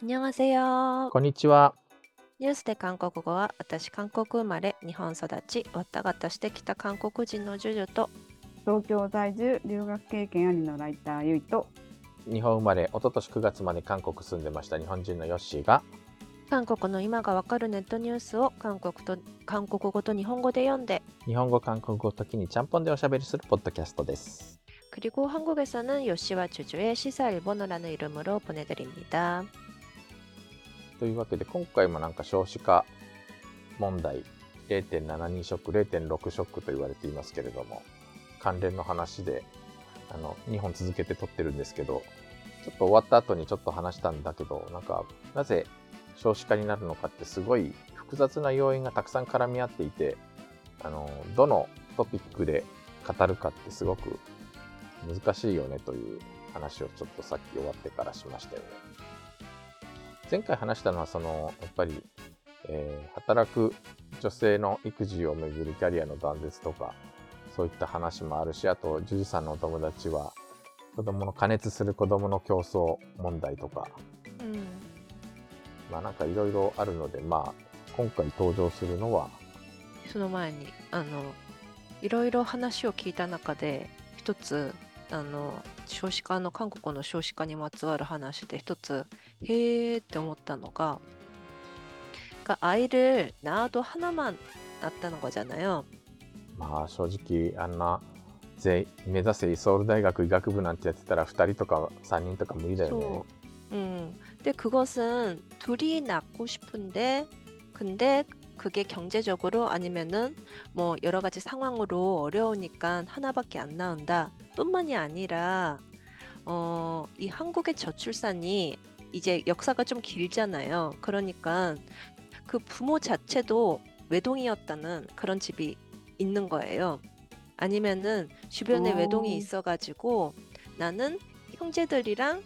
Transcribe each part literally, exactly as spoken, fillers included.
안녕하세요. こんにちは。 ニュースで韓国語は、私韓国生まれ、日本育ち、わったがたしてきた韓国人のジュジュと、 東京在住、留学経験ありのライターゆいと、 日本生まれ、一昨年くがつまで韓国住んでました日本人のヨッシーが、 韓国の今がわかるネットニュースを韓国と韓国語と日本語で読んで、 日本語、韓国語、時にちゃんぽんでおしゃべりするポッドキャストです。 그리고 한국에서는 요시와 주주의 시사 일본어라는 이름으로 보내드립니다. というわけで、今回もなんか少子化問題 れいてんななに ショック、れいてんろく ショックと言われていますけれども、関連の話であのにほん続けて撮ってるんですけど、ちょっと終わった後にちょっと話したんだけど、なんかなぜ少子化になるのかってすごい複雑な要因がたくさん絡み合っていて、あのどのトピックで語るかってすごく難しいよねという話をちょっとさっき終わってからしましたよね。前回話したのはそのやっぱり、えー、働く女性の育児をめぐるキャリアの断絶とかそういった話もあるし、あとジュジさんのお友達は子供の加熱する子供の競争問題とか、 うん、 まあなんかいろいろあるので、まあ今回登場するのは、 その前にあのいろいろ話を聞いた中で一つあの少子化の韓国の少子化にまつわる話で一つへーって思ったのが、그러니까 아이를 낳아도 하나만 낳았다는 거잖아요. まあ正直あんなぜ目指せソウル大学医学部なんてやってたらふたりとかさんにんとか無理だよね。 소, 음, 근데 그것은 둘이 낳고 싶은데, 근데 그게 경제적으로 아니면은 뭐 여러 가지 상황으로 어려우니까 하나밖에 안 낳는다. 뿐만이 아니라, 어, 이 한국의 저출산이 이제 역사가 좀 길잖아요. 그러니까 그 부모 자체도 외동이었다는 그런 집이 있는 거예요. 아니면은 주변에 외동이 어, 있어가지고 나는 형제들이랑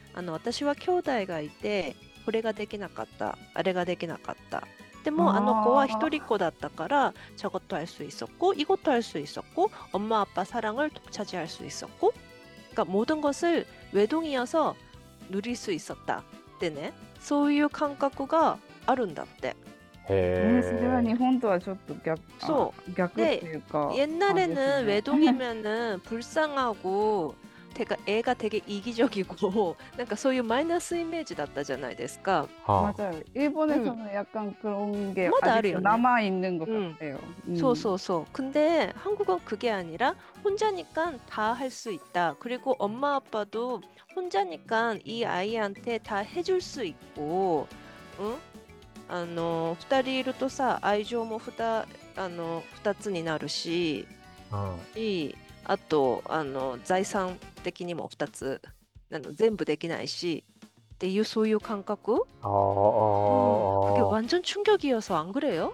あの私は兄弟がいてこれができなかったあれができなかったでもあの子は一人っ子だったから저것도 할 수 있었고 이것도 할 수 있었고 그러니까 모든 것을 외동이어서 누릴 수 있었다ってねそういう感覚があるんだって。 えー、それは日へ本とはちょっと逆、あ、 そ逆う。 ってで、 いうか、あれです 옛날에는 ね。 외동이면은 불쌍하고 되게 애가 되게 이기적이고なんかそういうマイナスイメージだったじゃないですか。 ーはあ、 맞아요. 일본에서는 약간 그런 게 뭐다 아직도 알아요,ね。 남아 있는 것 응. 같아요. 소, 음. 소, 소. 근데 한국은 그게 아니라 혼자니까 다 할 수 있다. 그리고 엄마 아빠도 혼자니까 이 아이한테 다 해줄 수 있고, 응? あの、二人いるとさ、愛情もふた、あの、二つになるし、 うん、 し、あと、あの、財産的にも二つ、あの、全部できないし、っていうそういう感覚、 あうん、그게 あ、 완전 충격이어서 안 그래요?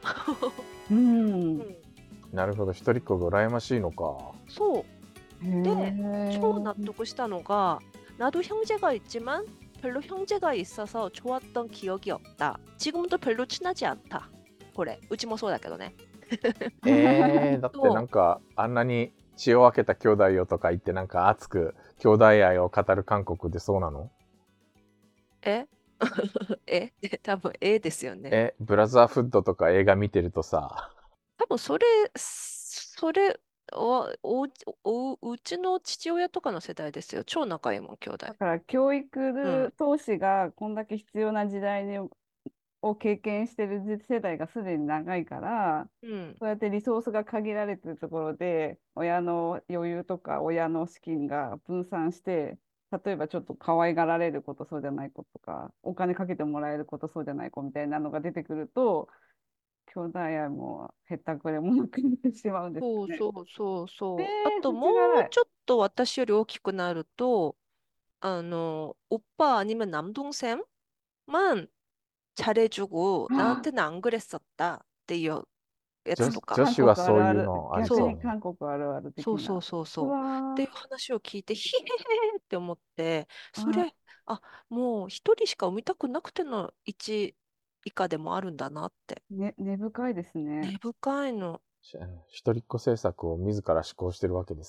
음. 응. なるほど、一人っ子が羨ましいのか。 そう。で、超 해. 납득을 したのが 나도 형제가 있지만 별로 형제가 있어서 좋았던 기억이 없다. 지금도 별로 친하지 않다. 그래, うちもそうだけどね。 えー、だってなんかあんなに血を分けた兄弟よとか言ってなんか熱く兄弟愛を語る韓国でそうなの？ ええ多分えですよね。 え、ブラザーフッドとか映画見てるとさ、 多分それ、それは、お、お、うちの父親とかの世代ですよ。超仲いいもん、兄弟。 だから教う育ん。 投資がこんだけ必要な時代にを経験してる世代がすでに長いから、 うん。 そうやってリソースが限られてるところで、親の余裕とか親の資金が分散して、例えばちょっと可愛がられることそうじゃない子とか、お金かけてもらえることそうじゃない子みたいなのが出てくると、兄弟愛もへったくれもなくなってしまうんですよね。 そうそうそうえそう。あー、そともうちがない。 ちょっと私より大きくなると、あの、오빠 아니면 남동생만 잘해주고 あ、 나한테는 안 그랬었다. っていうや女つとか。 女子は韓国あそういうるある、 のありそうね。 逆に韓国あるあるそうそう的な。うそうそう。っていうわー、 話を聞いて、ひへへへって思って、そあれ、あ、もう一人しか産みたくなくての一以下でもあるんだなって。 ー、ね、根深いですね。 根深いの。 一人っ子政策を自ら施行してるわけですね。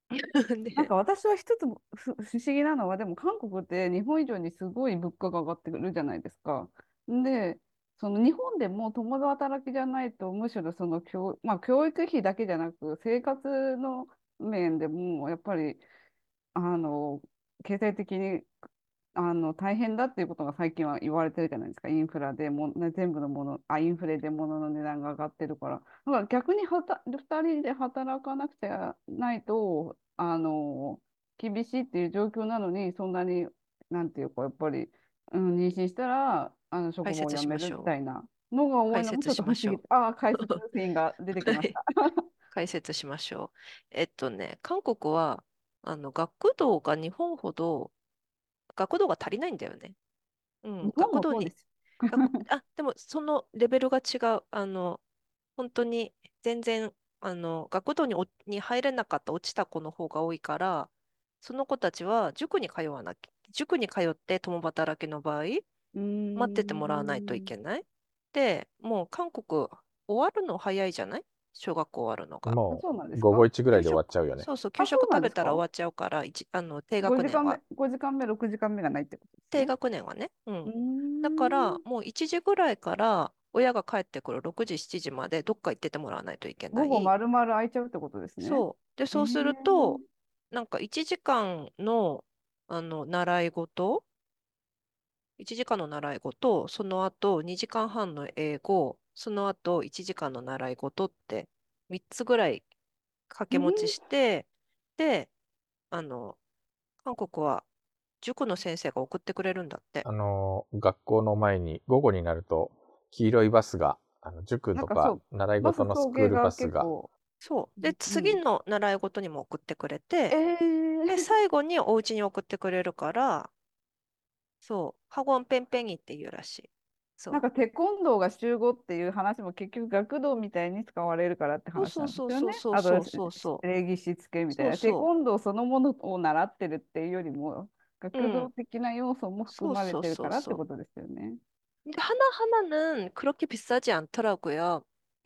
なんね。 か私は一つふ不思議なのは、でも韓国って日本以上にすごい物価が上がってくるじゃないですか。で、その日本でも共働きじゃないと、むしろその教、まあ、教育費だけじゃなく、生活の面でもやっぱりあの経済的にあの大変だっていうことが最近は言われてるじゃないですか。インフラでも、ね、全部のもの、あ、インフレで物の値段が上がってるから。だから逆にはたふたりで働かなくちゃないと、あの、厳しいっていう状況なのに、そんなに、なんていうか、やっぱり、うん、妊娠したら、あの、職場を解説辞めるしましょう。 みたいなのが多いのもち解説ょっと不思議。 しましょああ、解説う。 シーンが出てきはい。 ました。 解説しましょう。えっとね、韓国は、あの、学童が日本ほど、学童が足りないんだよね。う日ん、 本学童に、 もそうですよ。 学、あ、でもそのレベルが違う。あの、本当に全然、あの、学童に、おに入れなかった落ちた子の方が多いから、その子たちは塾に通わなきゃ、塾に通って共働きの場合、 うー待っててもらわないといん。 けない。で、もう韓国終わるの早いじゃない、小学校終わるのが。 あ、 もそうなんでう、午後すか？ いちぐらいで終わっ給食、 ちゃうよね。 そうそう、給あ、そう食食べなんですか？ たら終わっちゃうから、一あの、低ご学年は。 時間目、ごじかんめ、ろくじかんめがないってことです低ね。 学年はね。ううーん。だから、 ん。 もういちじぐらいから親が帰ってくるろくじ、しちじまでどっか行っててもらわないといけな午後い。 丸々空いちゃうってことですね。 そう。で、 えそうすると、 ー、 なんかいちじかんの、あの、習い事、いちじかんの習い事、その後にじかんはんの英語、その後いちじかんの習い事ってみっつぐらい掛うん、 け持ちして、で、あの、韓国は塾の先生が送ってくれるんだって。 あの、学校の前に、午後になると、黄色いバスが、あの、塾とか、 なんかそう、 習いバス事のスクールバ送迎がスが、 結構、 そう。で、 うん。 次の習い事にも送ってくれて、 えで、 ー、 最後にお家に送ってくれるから、そう、ハゴンペンペンギっていうらしい。そう。 なんかテコンドーが週ごっていう話も結局学童みたいに使われるからって話なんでそうそうそうすよね。 そうそうあと、 そうそうそ礼儀しつけう。 みたいな。テそうそコンドーそのものを習ってるっていうよりも、 う。う学童ん。 的な要素も含まれそうそうてるからってそうそことですよね。 う. 근데 하나하나는 그렇게 비싸지 않더라고요.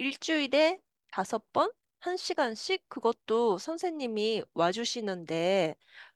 일주일에 다섯 번? 한 시간씩 그것도 선생님이 와주시는데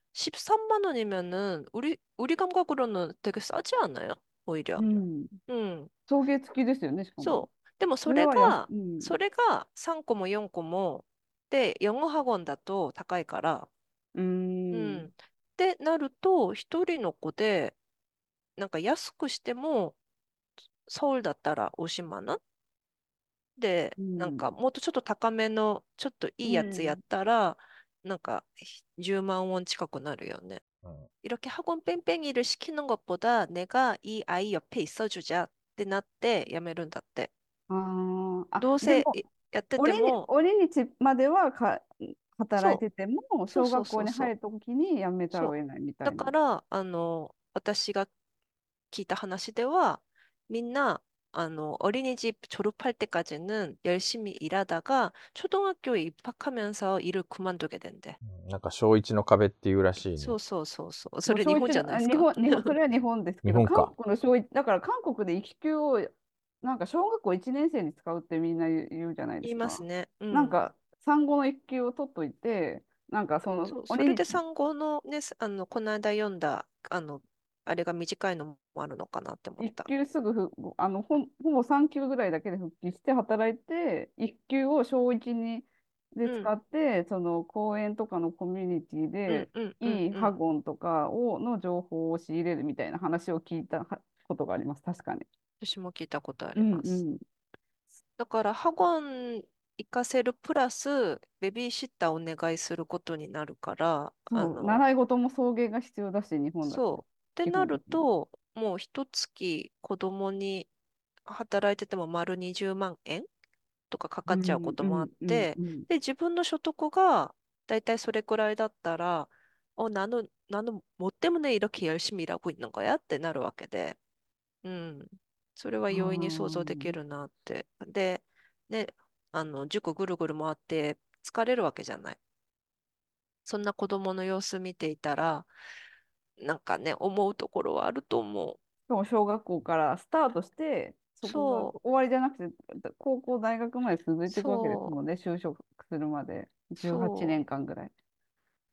십삼만 원이면은 우리, 우리 감각으로는 되게 싸지 않아요? 오히려. うん。 음. 送迎付きですよね、しかも。 そう。でもそそれはやす、 れが、 うん。 それがさんこもよんこも、で、영어 학원だと高いから、 うーん。 うん。ってなると、一人の子で、なんか安くしても、서울だったらごじゅうまんで、 うん。 なんかもっとちょっと高めの、ちょっといういやつやっん。 たら、なんかじゅうまんウォン近くなるよね。 うん、 이렇게 학원 뺑뺑이를 시키는 것보다 내가 이 아이 옆에 있어주자ってなってやめるんだって。 あーあ、 どうでも、 せいやってて折に、 も、 折日まではか働いそてても、 う、そうそう小学校そうそう。 に入るときに辞めざるをそう。 得ないみただいな。 から、あの、私が聞いた話では、みんな、あの、어린이집 졸업할 때까지는 열심히 일하다가 초등학교에 입학하면서 일을 그만두게 된대. なんか、小一の壁っていうらしいね。 そうそうそうそう。そもうれ日本小一の、あ、 じゃないですか？ 日本、日本、それは日本ですけど、韓日本か。 国の小一、だから韓国で育休を、なんか小学校いちねん生に使うってみんな言う、言うじゃないで言いすか。 ますね。うん。 なんか産後の育休を取っといて、なんかその、 そう、それ折に、 で産後のね、あの、この間読んだ、あの、あれが短いのもあるのかなって思っ一た。 級すぐふ、あの、ほん、ほぼさん級ぐらいだけで復帰して働いて、一級を小一にで使うん、 って、その公園とかのコミュニティうん、 で、 うん、うん、 いいうん。 ハゴンとかをの情報を仕入れるみたいな話を聞いたはことがあります、確かに。 私も聞いたことあうんります。 うん。 だから학원行かせるプラスベビーシッターお願いすることになるから、あそう、 の、 習い事も送迎が必要だし、日本だと、 そう。って基な本的に。 ると、もう一月子供に働いてても丸にじゅうまん円とかかかうっちゃうこんうともあっんうんて、 うん。 で、自分の所得がだいたいそれくらいだったら、어, 나는, 나는 뭐 때문에 이렇게 열심히 일하고 있는 거야?ってなるわけで、うん。それはあ容易に想像できー、 るなって。で、ね、あの、塾ぐるぐる回って疲れるわけじゃない。そんな子供の様子見ていたら、なんかね、思うところはあると思う。 しかも小学校からスタートして、そこがそう、 終わりじゃなくて、高校、大学まで続いていくわけですそう、 もんね、就職するまで。18 そ年間ぐらい。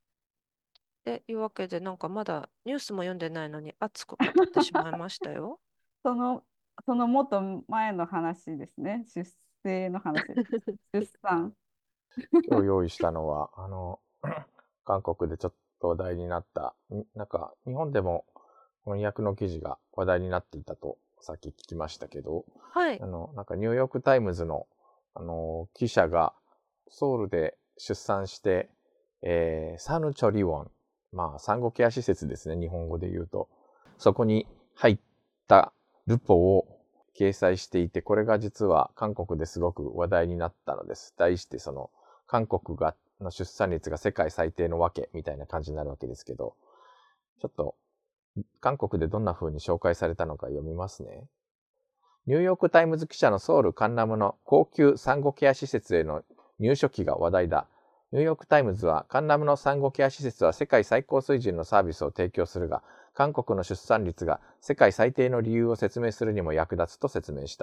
で、いうわけで、なんかまだニュースも読んでないのに熱く語ってしまいましたよ。 その、そのもっと前の話ですね。出生の話。出産。 今日用意したのは、あの、韓国でちょっと話題になった、んなんか日本でも翻訳の記事が話題になっていたとさっき聞きましたけど、 はい。 あの、なんかニューヨークタイムズの、あの、記者がソウルで出産して、えー、サヌチョリウォン、まあ産後ケア施設ですね、日本語で言うと。そこに入ったルポを掲載していて、これが実は韓国ですごく話題になったのです。題してその、韓国がの出産率が世界最低のわけみたいな感じになるわけですけど、ちょっと韓国でどんな風に紹介されたのか読みますね。ニューヨークタイムズ記者のソウルカンナムの高級産後ケア施設への入所期が話題だ。ニューヨークタイムズはカンナムの産後ケア施設は世界最高水準のサービスを提供するが、韓国の出産率が世界最低の理由を説明するにも役立つと説明した。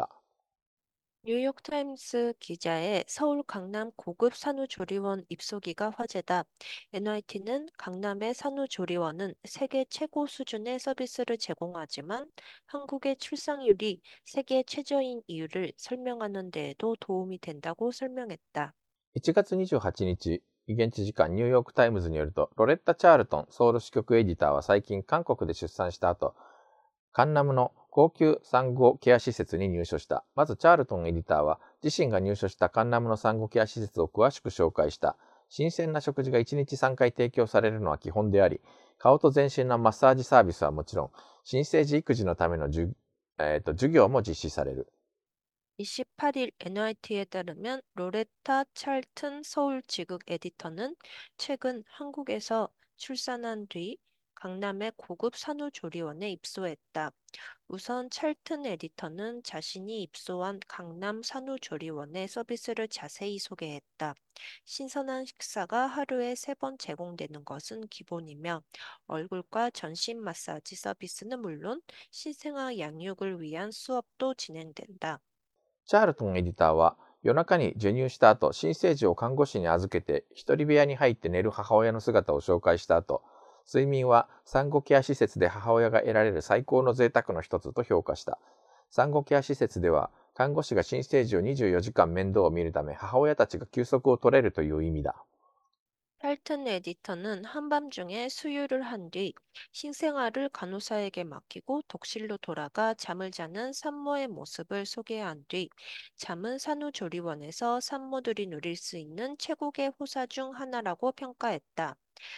뉴욕 타임스 기자의 서울 강남 고급 산후조리원 입소기가 화제다. 엔와이티는 강남의 산후조리원은 세계 최고 수준의 서비스를 제공하지만 한국의 출산율이 세계 최저인 이유를 설명하는 데에도 도움이 된다고 설명했다. いちがつにじゅうはちにち、現地時間ニューヨークタイムズによると、ロレッタ・チャールトンソウル支局エディターは最近韓国で出産した後、カンナムの高級産後ケア施設に入所した。まずチャールトンエディターは自身が入所したカンナムの産後ケア施設を詳しく紹介した。新鮮な食事がいちにちさんかい提供されるのは基本であり、顔と全身のマッサージサービスはもちろん、新生児育児のためのじゅ、えーと、授業も実施される。 이십팔 일 엔와이티에 따르면 로레타 찰튼 서울 지국 에디터는 최근 한국에서 출산한 뒤 강남의 고급 산후조리원에 입소했다. 우선 찰튼 에디터는 자신이 입소한 강남 산후조리원의 서비스를 자세히 소개했다. 신선한 식사가 하루에 세 번 제공되는 것은 기본이며 얼굴과 전신 마사지 서비스는 물론 신생아 양육을 위한 수업도 진행된다. チャールトンエディターは、夜中に授乳した後、新生児を看護師に預けて、一人部屋に入って寝る母親の姿を紹介した後、睡眠は産後ケア施設で母親が得られる最高の贅沢の一つと評価した。産後ケア施設では、看護師が新生児をにじゅうよじかん面倒を見るため、母親たちが休息を取れるという意味だ。 찰튼 에디터는 한밤중에 수유를 한 뒤 신생아를 간호사에게 맡기고 독실로 돌아가 잠을 자는 산모의 모습을 소개한 뒤 잠은 산후조리원에서 산모들이 누릴 수 있는 최고의 호사 중 하나라고 평가했다.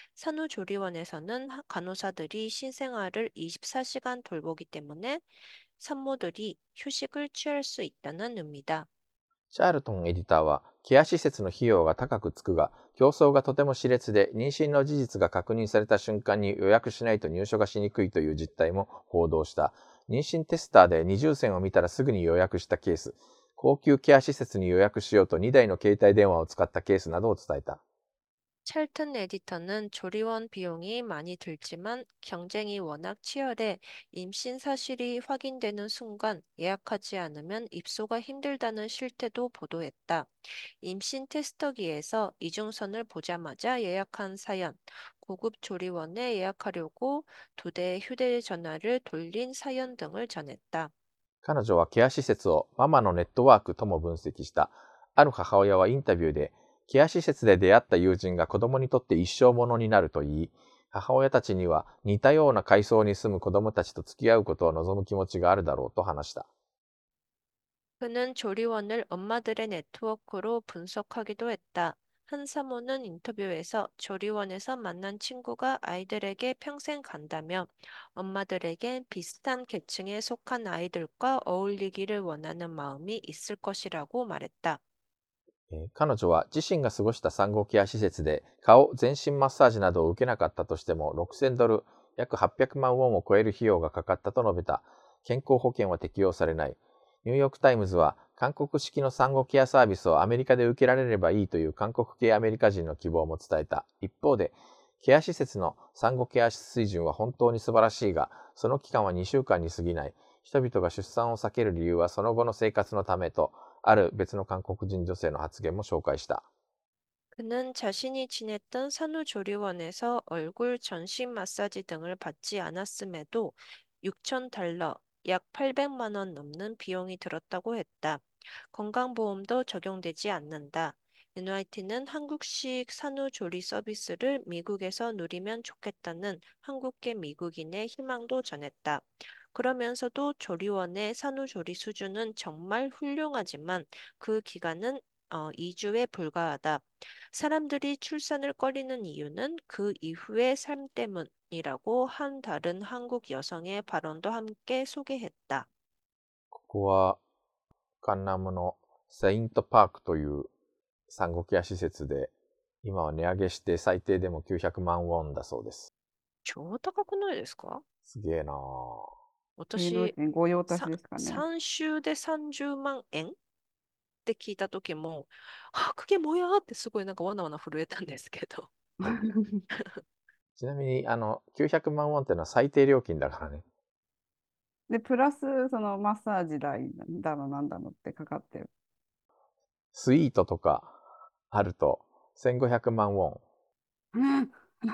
산후조리원에서는 하- 간호사들이 신생아를 이십사 시간 돌보기 때문에 산모들이 휴식을 취할 수 있다는 의미다. チャールトンエディターは、ケア施設の費用が高くつくが、競争がとても熾烈で、妊娠の事実が確認された瞬間に予約しないと入所がしにくいという実態も報道した。妊娠テスターで二重線を見たらすぐに予約したケース、高級ケア施設に予約しようとにだいの携帯電話を使ったケースなどを伝えた。 찰튼 에디터는 조리원 비용이 많이 들지만 경쟁이 워낙 치열해 임신 사실이 확인되는 순간 예약하지 않으면 입소가 힘들다는 실태도 보도했다. 임신 테스터기에서 이중선을 보자마자 예약한 사연, 고급 조리원에 예약하려고 두 대의 휴대전화를 돌린 사연 등을 전했다. 彼女はケア施設をママのネットワークとも分析した。ある母親はインタビューで、ケア施設で出会った友人が子供にとって一生ものになると言い、母親たちには似たような階層に住む子供たちと付き合うことを望む気持ちがあるだろうと話した。 그는 조리원을 엄마들의 네트워크로 분석하기도 했다. 한 사모는 인터뷰에서 조리원에서 만난 친구가 아이들에게 평생 간다며 엄마들에겐 비슷한 계층에 속한 아이들과 어울리기를 원하는 마음이 있을 것이라고 말했다. えー彼女は自身が過ごした産後ケア施設で顔、全身マッサージなどを受けなかったとしてもろくせんドル、約はっぴゃくまんウォンを超える費用がかかったと述べた。健康保険は適用されない。ニューヨークタイムズは韓国式の産後ケアサービスをアメリカで受けられればいいという韓国系アメリカ人の希望も伝えた。一方で、ケア施設の産後ケア水準は本当に素晴らしいが、その期間はにしゅうかんに過ぎない。人々が出産を避ける理由はその後の生活のためと、ある別の韓国人女性の発言も紹介した。 그는 자신이 지냈던 산후조리원에서 얼굴 전신 마사지 등을 받지 않았음에도 육천 달러, 약 팔백만 원 넘는 비용이 들었다고 했다. 건강보험도 적용되지 않는다. 엔와이티는 한국식 산후조리 서비스를 미국에서 누리면 좋겠다는 한국계 미국인의 희망도 전했다. 그러면서도 조리원의 산후조리 수준은 정말 훌륭하지만 그 기간은 어, 이 주에 불과하다. 사람들이 출산을 꺼리는 이유는 그 이후의 삶 때문이라고 한 다른 한국 여성의 발언도 함께 소개했다. ここはカンナムのセイントパークという産後ケア施設で、今は値上げして最低でもきゅうひゃくまんウォンだそうです。 超高くないですか？ すげえなぁ。 芸能私、 人御用達さ、 ですかね。 さん週でさんじゅうまん円って聞いた時も、あ、クゲもやーってすごいなんかわなわな震えたんですけど。 ちなみに、あの、きゅうひゃくまんウォンっていうのは最低料金だからね。 で、プラス、そのマッサージ代だのなんだのってかかってる。 スイートとかあるとせんごひゃくまんウォン。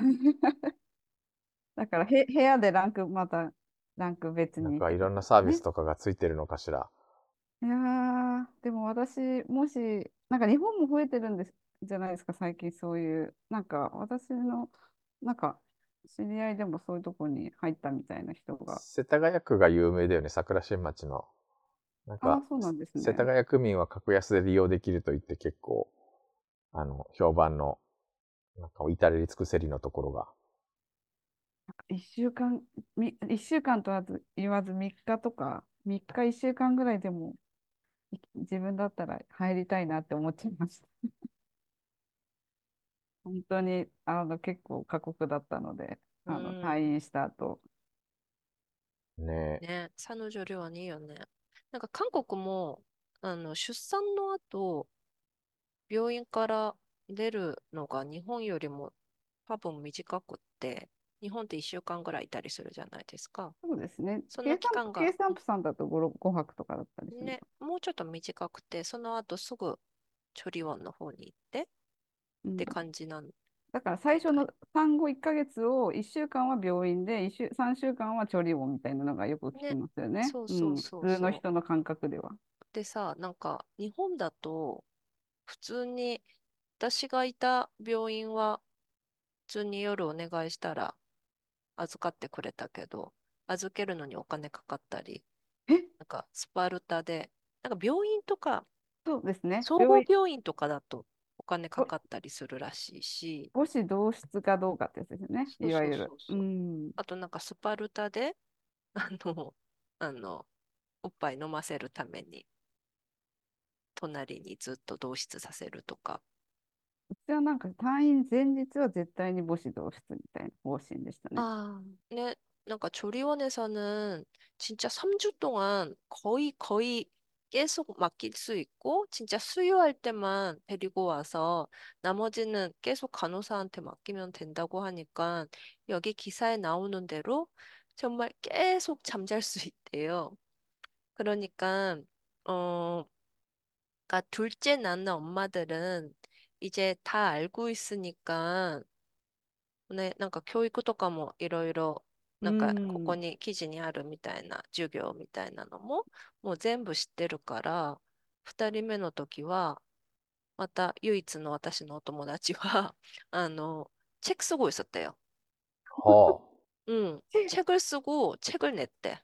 だからへ、部屋でランク、また、ランク別なんにってことかいろんなサーですね。 ビスとかがついてるのかしら。 いやー、でも私、もし、なんか日本も増えてるんですじゃないですか、最近そういう、なんか私の、なんか知り合いでもそういうとこに入ったみたいな人が。 世田谷区が有名だよね、桜新町の。なんか、 ああ、そうなんです世田ね。 谷区民は格安で利用できると言って結構、あの、評判の、なんか至れり尽くせりのところが。 一週間、み、一週間とは言わずみっかとか、みっか一週間ぐらいでもい自分だったら入りたいなって思っちゃいました。本当にあの結構過酷だったので、 うあのん。 退院した後。 ねえ。 ね、産後料はいいよね。なんか韓国も、あの、出産の後、病院から出るのが日本よりも多分短くって、日本っていっしゅうかんぐらいいたりするじゃないですか。 そうですね。 その計算、 期間が、 計算婦さんだとご、ごはくとかだったりするね、 か。 もうちょっと短くて、その後すぐチョリワンの方に行ってっうん。 て感じなんだから最初のみたい。 産後いっかげつをいっしゅうかんは病院で、いっ週、さんしゅうかんは調理房みたいなのがよく聞きね、 ますよね。 そううん。 そうそう普通のそ人の感覚では。 う。でさ、なんか日本だと普通に私がいた病院は普通に夜お願いしたら預かってくれたけど、預けるのにお金かかったり、 え、 なんかスパルタで、なんか病院とか、 そうですね。 総合病院、 病院とかだとお金かぼかったりするらしいし、 母子同室かどうかってやつですよね。 そうそういわゆる。うそうそう。 ん。 あとなんかスパルタで、あの、あの、おっぱい飲ませるために、隣にずっと同室させるとか。 うちはなんか退院前日は絶対に母子同室みたいな方針でしたね。 아, 네, 그러니까 조리원에서는 진짜 삼 주 동안 거의 거의 계속 맡길 수 있고 진짜 수유할 때만 데리고 와서 나머지는 계속 간호사한테 맡기면 된다고 하니까 여기 기사에 나오는 대로 정말 계속 잠잘 수 있대요. 그러니까 어, 그러니까 둘째 낳는 엄마들은 이제 다 알고 있으니까 ね、なんか教育とかもいろいろ、 うなんかここん。 に記事にあるみたいな授業みたいなのも、もう全部知ってるから、二人目の時は、また唯一の私のお友達は、あの、책 쓰고 있었대요. はあ。 응, 책을 쓰고 책을 냈대.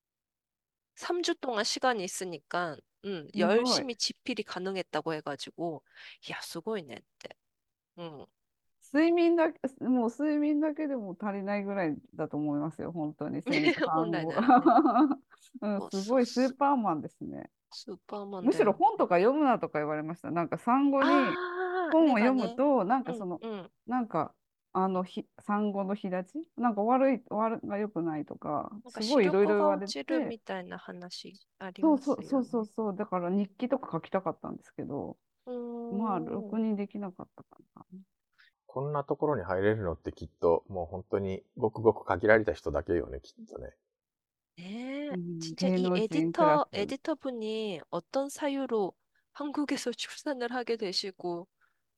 삼 주 동안 시간이 있으니까, 응, すごい。 열심히 집필이 가능했다고 해가지고, 야, すごいねって. 응, 睡眠だけ、もう睡眠だけでも足りないぐらいだと思いますよ。本当に戦産本来後。 ならね。 うん、 そうすごいスーそうそう。 パーマンですね。 スーパーマンむしろだよ。 本とか読むなとか言われました。なんか産後にああ、 本を読む根がね。 と、なんうんかその、 うん。 なんか、あのひ産後の日立ちなんか悪い、悪が良くないとか、 なんかすごいいろい視力ろ言われが落ちるて、 みたいな話ありまそうそうそうすよね。 そうそう、だから日記とか書きたかったんですけど、 うまあ、 ーん。 ろくにできなかったかな。 こんなところに入れるのってきっと、もう本当にごくごく限られた人だけよね、きっとね。 네, うん、 진짜 芸 이 能人クラス。 에디터, 에디터 분이 어떤 사유로 한국에서 출산을 하게 되시고,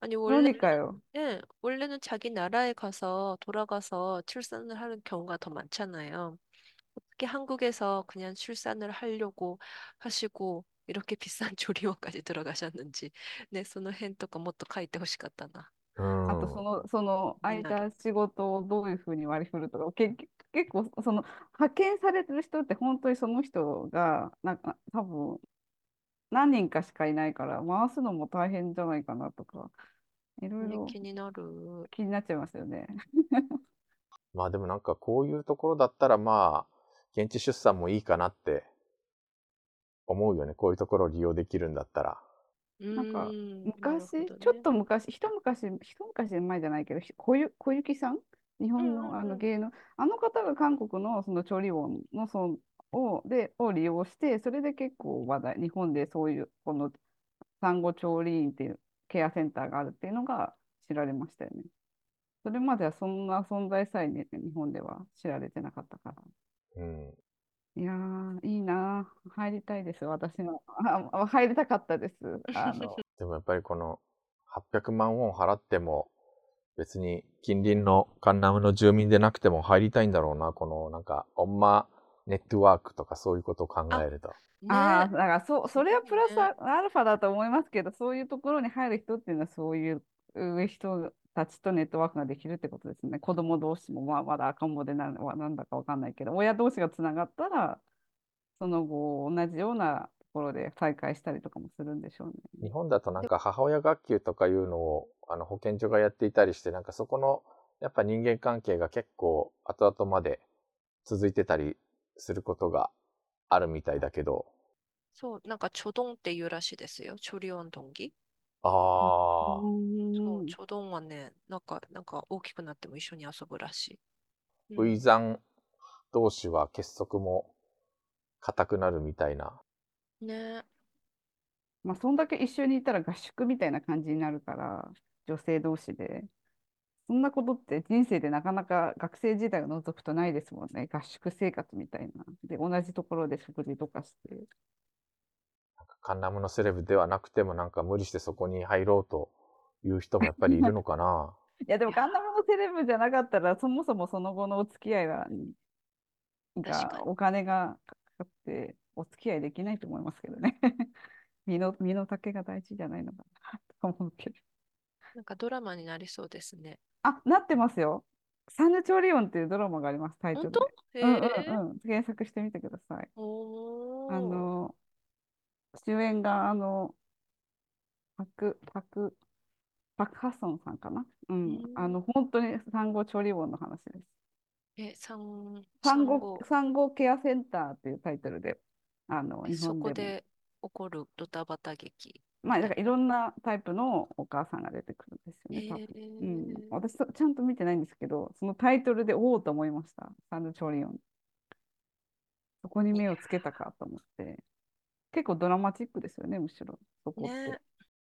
아니, 원래는, 그러니까요. 예, 원래는 자기 나라에 가서, 돌아가서 출산을 하는 경우가 더 많잖아요. 어떻게 한국에서 그냥 출산을 하려고 하시고, 이렇게 비싼 조리원까지 들어가셨는지, 네, その辺とかもっと書いてほしかったな。 うあと、そん。 の、その気になる。 空いた仕事をどういうふうに割り振るとか、結局、結構、その、派遣されてる人って本当にその人が、なんか、多分、何人かしかいないから、回すのも大変じゃないかなとか、いろいね、 ろ気になる。 気になっちゃいますよね。 まあでもなんかこういうところだったらまあ、現地出産もいいかなって思うよね。こういうところを利用できるんだったら。 うなんか、 ーん、なるほ昔、ちょっどね。 と昔、一昔、一昔前じゃないけど、ひ小ゆ、小雪さん、日うん本のあうんうん。 の芸能、あの方が韓国のその調理音のそのを、で、を利用して、それで結構話題、日本でそういう、この産後調理院っていうケアセンターがあるっていうのが知られましたよね。それまではそんな存在さえ、ね、日本では知られてなかったから。 うん。 いやー、いいなー。入りたいです、私の。あ、入りたかったです。あの、 でもやっぱりこのはっぴゃくまんウォン払っても別に近隣のカンナムの住民でなくても入りたいんだろうな。このなんかオンマネットワークとかそういうことを考あ、 えると。 ああ、 ね、 だからそ、 すごそれはプラスいね。 アアルファだと思いますけど、そういうところに入る人っていうのは、そういう上人たちとネットワークができるってことですね。子供同士も、まあ、まだ赤ん坊でなんなんだかわかんないけど、親同士がつながったら、その後、同じようなところで再会したりとかもするんでしょうね。 日本だとなんで、 か母親学級とかいうのをあの保健所がやっていたりして、なんかそこのやっぱ人間関係が結構後々まで続いてたりすることがあるみたいだけど、 そう、なんか、チョドンっていうらしいですよ。チョリオンドンギ。 うああ、 そう、 ん。 チョドンはね、なんか、なんか大きくなっても一緒に遊ぶらしい。う初ん。 産同士は結束も固くなるみたいな。 ね。 まあ、そんだけ一緒にいたら合宿みたいな感じになるから、女性同士で。そんなことって人生でなかなか学生時代を除くとないですもんね。合宿生活みたいな。で、同じところで食事とかして。 カンナムのセレブではなくてもなんか無理してそこに入ろうという人もやっぱりいるのかな。 いや、でもいやガンダムのセレブじゃなかったら、そもそもその後のお付き合いが、 ー、確かがお金がかかってお付き合いできないと思いますけどね。身の、身の丈が大事じゃないのかなと思うけど。 に。なんかドラマになりそうですね。 あ、なってますよ。サンヌチョリオンっていうドラマがあります、タイ本トルで。 当？ うんへえ。 うんうん。検索してみてください。あおー。 の、主演が、あの、パク、パク、パク・ハソンさんかな。ううん。あん。 の、本当に産後調理本の話です。 え、産、 産後、 産後、 産後ケアセンターっていうタイトルで、あの、 え、 日本でも。 そこで起こるドタバタ劇みまあ、だたいな。 からいろんなタイプのお母さんが出てくるんですよね、多へ分。うん。 え。 私、そちゃんと見てないんですけど、そのタイトルでおおと思いました。サンド調理音。そこにいや目をつけたかと思って。結構ドラマチックですよね、むしろ、そこって。 ね。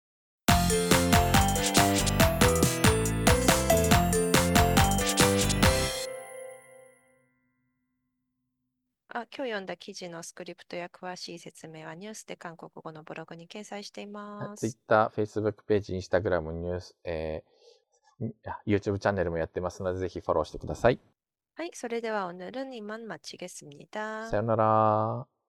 あ、今日読んだ記事のスクリプトや詳しい説明はニュースで韓国語のブログに掲載しています。 Twitter、Facebook ページ、Instagram、ニュース、えー、YouTube チャンネルもやってますので、ぜひフォローしてください。 はい、それでは오늘은이만마치겠습니다。 さよなら。